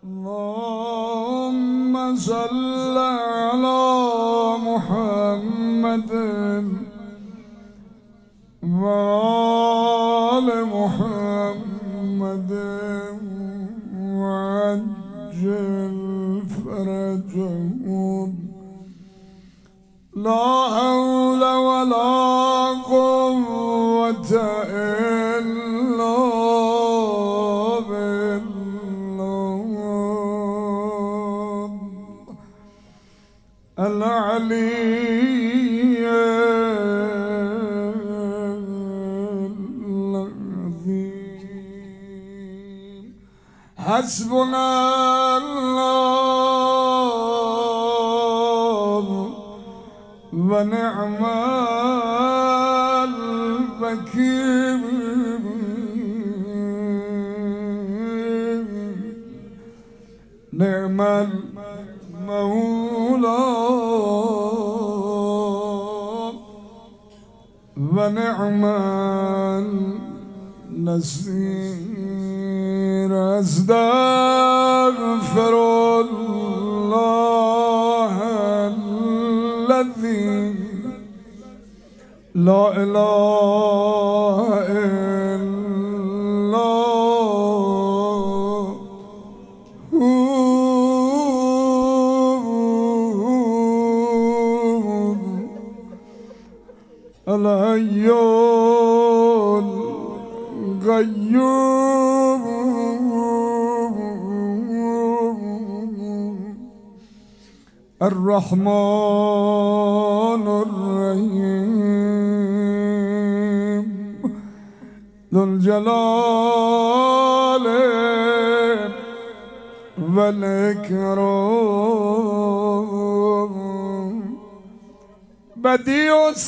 اللهم صل على محمد وآل محمد وعجل فرجهم لا حول ولا قوة إلا بالله العلي العظيم حسبنا الله ونعم الوكيل نعم المولى ونعم النصير أستغفر الله الذي لا إله إلا هو الحي القيوم الرحمن الرحيم ذو الجلال والإكرام بديع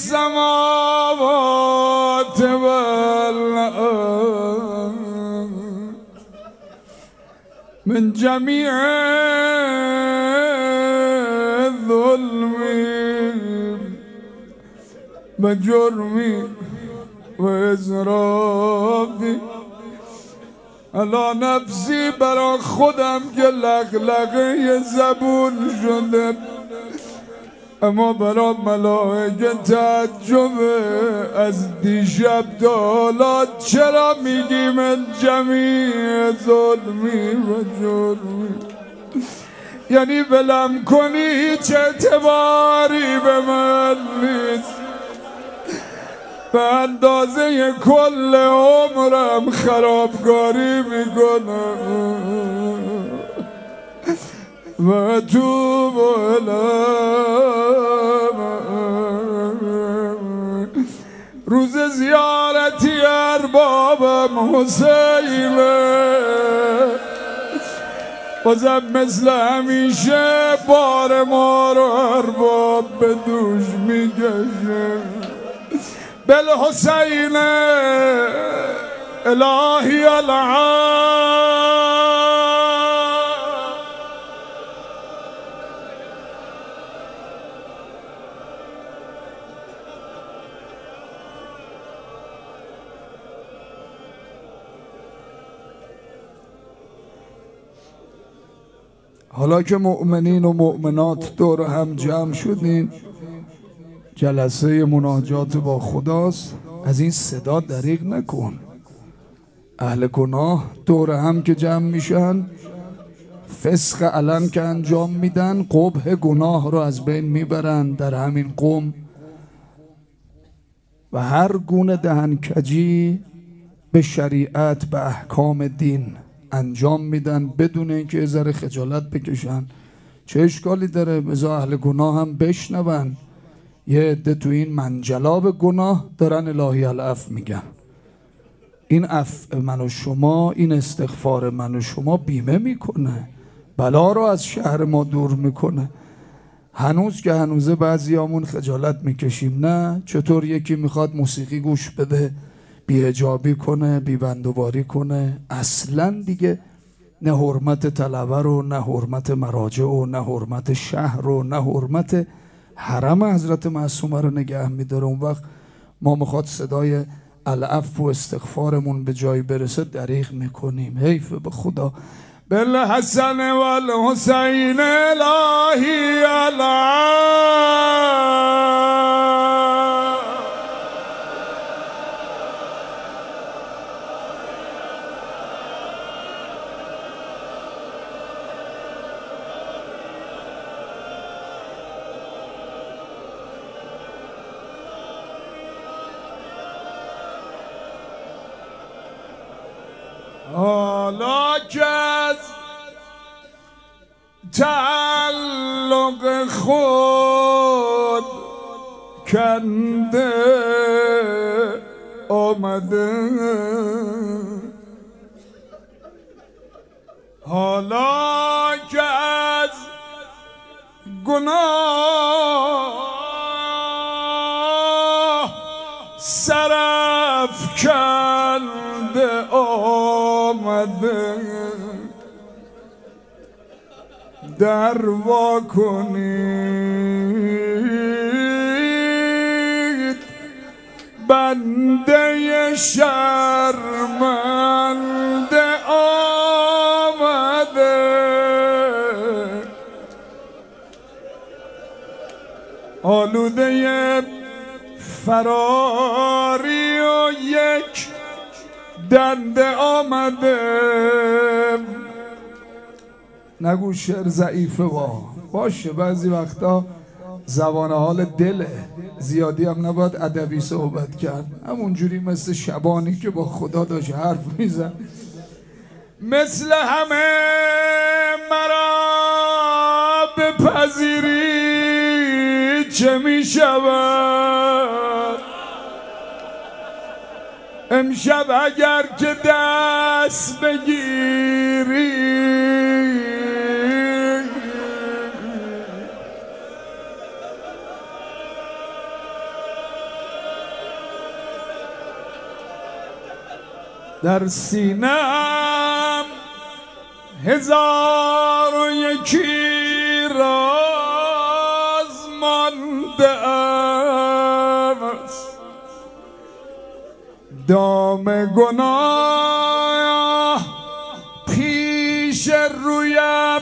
السماوات والأرض من جميع الظلم وجرمي وإسرافي على نفسی برا خودم که لغلغه زبون شده، اما برا ملائکه تعجبه از دیشب تا حالا چرا میگی من جمیع ظلمی و جرمی، یعنی ولم کنی هیچ اعتباری به من نیست، به اندازه کل عمرم خرابکاری میکنم و توب روز زیارتی اربابم حسینه، بازم مثل همیشه بار ما رو ارباب به دوش میکشه. بالحسین الهی العالم حالا که مؤمنین و مؤمنات دور هم جمع شدین، جلسه مناجات با خداست، از این صدا دریغ نکن. اهل گناه دور هم که جمع میشن، فسق علن که انجام میدن، قبح گناه رو از بین میبرن در همین قوم و هر گونه دهنکجی به شریعت به احکام دین انجام میدن بدون اینکه یه ذره خجالت بکشن. چه اشکالی داره؟ بذار اهل گناه هم بشنون. یه عده تو این منجلاب گناه دارن الهی العفو میگن. این عفو من و شما، این استغفار من و شما بیمه میکنه، بلا رو از شهر ما دور میکنه. هنوز که هنوزه بعضیامون خجالت میکشیم. نه، چطور یکی میخواد موسیقی گوش بده، بی‌حجابی کنه، بی‌بندوباری کنه، اصلا دیگه نه حرمت طلبه رو، نه حرمت مراجع و نه حرمت شهر و نه حرمت حرم حضرت معصومه رو نگه میداره. اون وقت ما میخواد صدای العفو و استغفارمون به جای برسه دریغ میکنیم. حیف به خدا. بالحسن والحسین الهی حالا که از تعلق خود کنده آمده، حالا که از گناه سرافکنده آمده، در وا کنید بنده شرمنده آمده، آلوده فراری و یک دنده آمده. نگو شعر ضعیفه باشه، بعضی وقتا زبان حال دله، زیادی هم نباید ادبی صحبت کرد، همونجوری مثل شبانی که با خدا داشت حرف میزن. مثل همه مرا بپذیری چه میشود، امشب اگر که دست بگیری در سینم هزار و یکی راز مانده است، دام گناه پیش رویم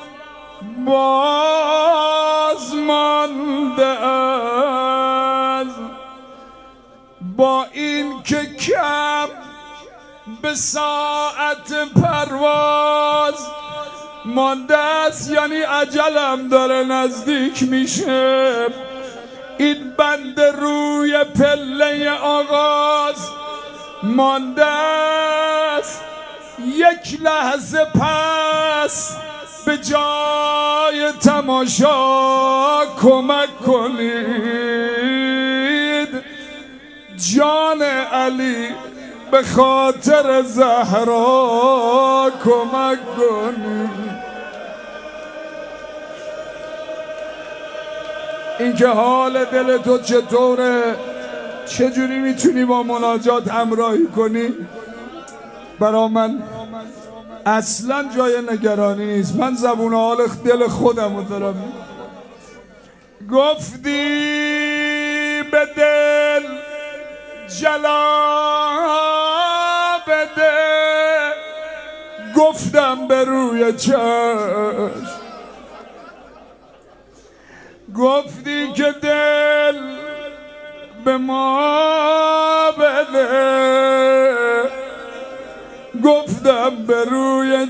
باز مانده است، با این که کم به ساعت پرواز مانده است، یعنی عجلم داره نزدیک میشه، این بند روی پله آغاز مانده است، یک لحظه پس به جای تماشا کمک کنید، جان علی به خاطر زهرا کمک کنید. اینکه حال دل تو چطوره، چجوری میتونی با مناجات همراهی کنی، برا من اصلا جای نگرانی نیست، من زبون حال دل خودم رو دارم. گفتی به دل جلا بده، گفتم به روی چشم، گفتی که دل به ما بده، گفتم به روی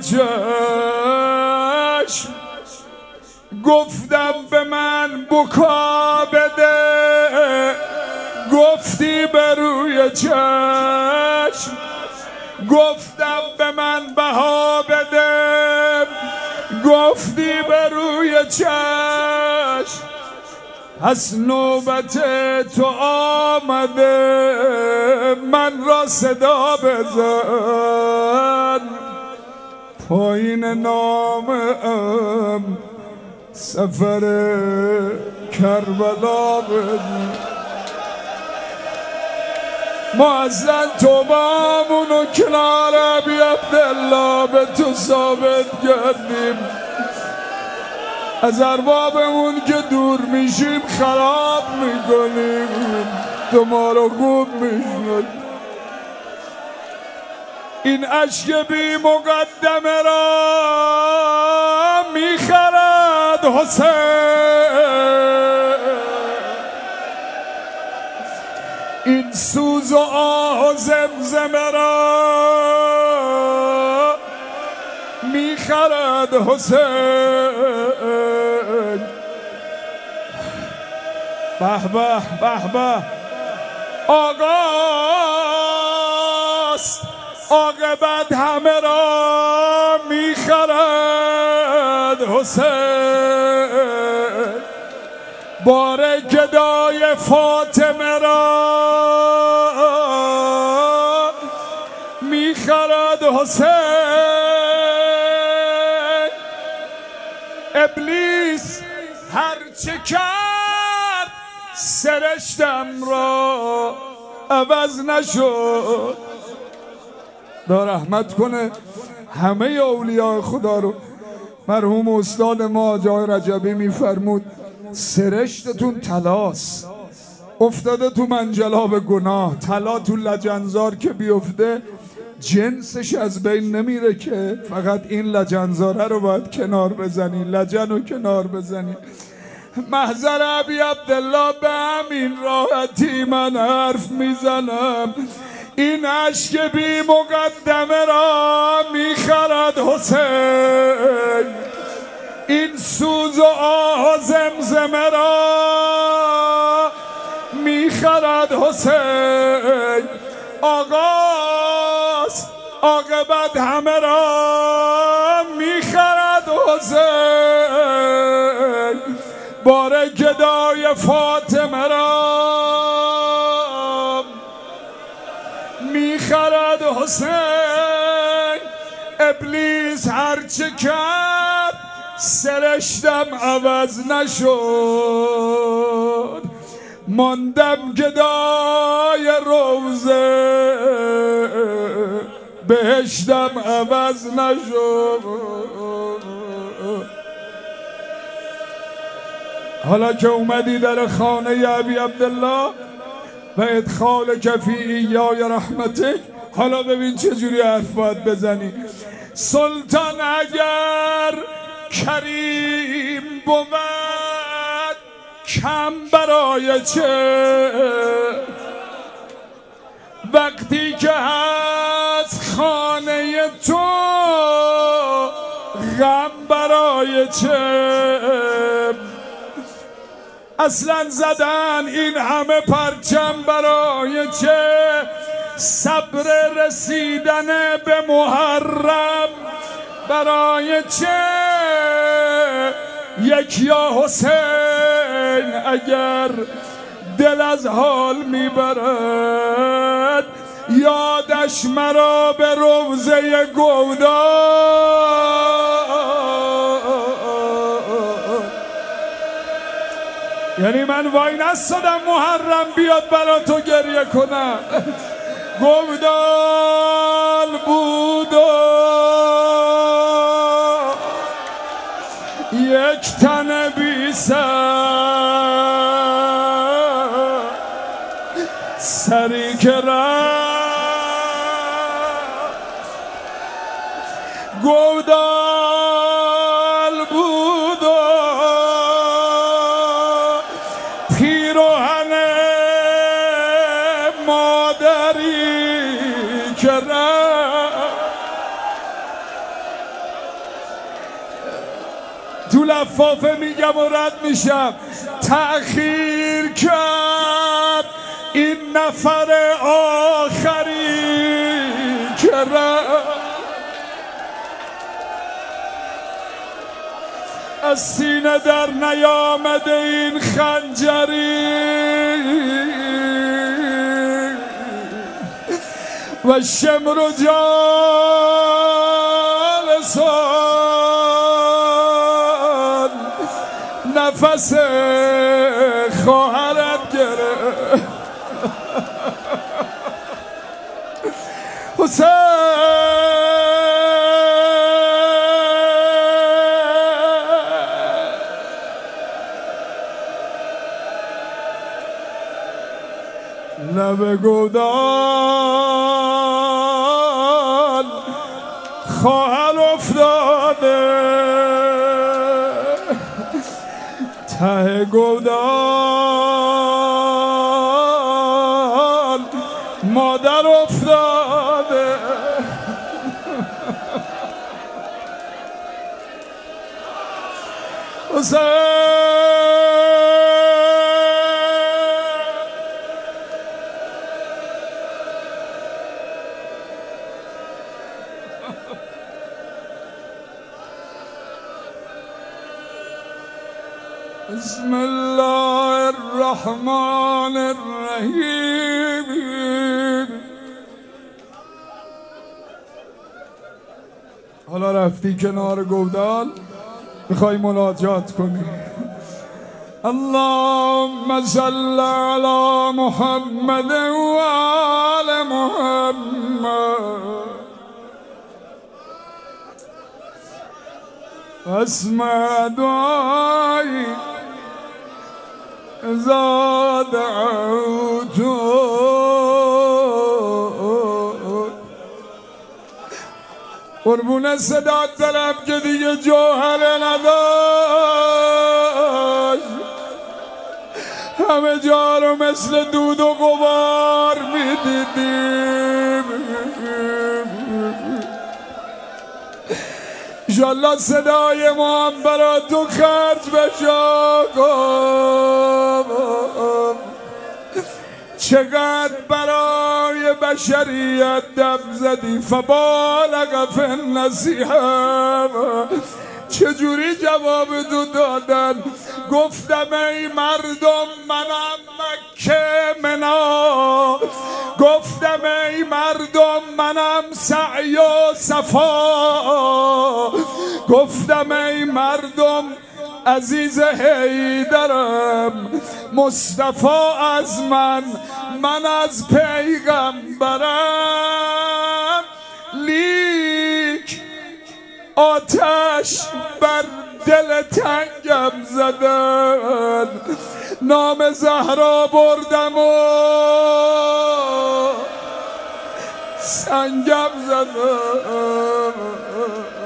چشم، گفتم به من بکا بده، گفتی به روی چشم، گفتم به من بها بده، گفتی به روی چشم، از نوبت تو آمده من را صدا بزن، پایین نامم سفر کربلا بزن. ما اصلا توبامونو کنار عبی عبدالله به تو ثابت کردیم، از اربابمون که دور میشیم خراب میکنیم، تو ما رو خوب میشنید. این اشک بی مقدمه را میخرد حسین، این سوز و آه و زمزمه را میخرد حسین. به به به به آقاست، عاقبت همه را میخرد حسین. بار گدای فاطمه را میخرد حسین. ابلیس هرچه کرد سرشتم را عوض نشد. دا رحمت کنه همه اولیاء خدا رو. مرحوم استاد ما جای رجبی میفرمود سرشتتون طلاست، افتاده تو منجلاب گناه. طلا تو لجنزار که بیفته جنسش از بین نمیره که، فقط این لجنزاره رو باید کنار بزنی، لجن رو کنار بزنی. محضر ابی عبدالله به همین راحتی من حرف میزنم. این اشک بی مقدمه را میخرد حسین، این سوز و آه و زمزمه را میخرد حسین. آغاز عاقبت همه را میخرد حسین. بار گدای فاطمه را میخرد حسین. ابلیس هرچه کرد سرشتم عوض نشد. ماندم گدای روزه بهشتم عوض نشد. حالا که اومدی در خانه ابی عبدالله و ادخال کفی ایای رحمتک، حالا ببین چجوری حرف باید بزنی. سلطان اگر کریم بود کم برای چه، وقتی که هست خانه تو غم برای چه. اصلا زدن این همه پرچم برای چه، صبر رسیدن به محرم برای چه. یک یا حسین اگر دل از حال میبرد، یادش مرا به روضه گودا. یعنی من وای نستادم محرم بیاد برا تو گریه کنم. گودال بود یک تن بی سری که رفت، گودال بود پیراهن مادری که رفت. تو لفافه میگم و رد میشم، تأخیر کرد این نفر آخری که رفت. از سینه در نیامده این خنجری و شمر و جالسان نفس خواهرت گرفت. حسین لب گودال خواهر افتاده ته گودال، مادر افتاده بسم الله الرحمن الرحیم. حالا رفتی کنار گودال میخوای مناجات کنی. اللهم صل علی محمد و آل محمد اسمع دعایی اذا دعوت. قربون صدات دارم که دیگه جوهر نداشت، همه جا رو مثل دود و غبار میدیدیم. انشالله صدای ما هم برا تو خرج بشه. چقدر برای بشریت دم زدی، فبالغ فی النصیحه. چجوری جواب تو دادن؟ گفتم ای مردم منم مکه منا، گفتم ای مردم منم سعی و صفا، گفتم ای مردم عزیز حیدرم، مصطفی از من از پیغمبرم. لیک آتش بر دل تنگم زدن، نام زهرا بردم و سنگم زدن.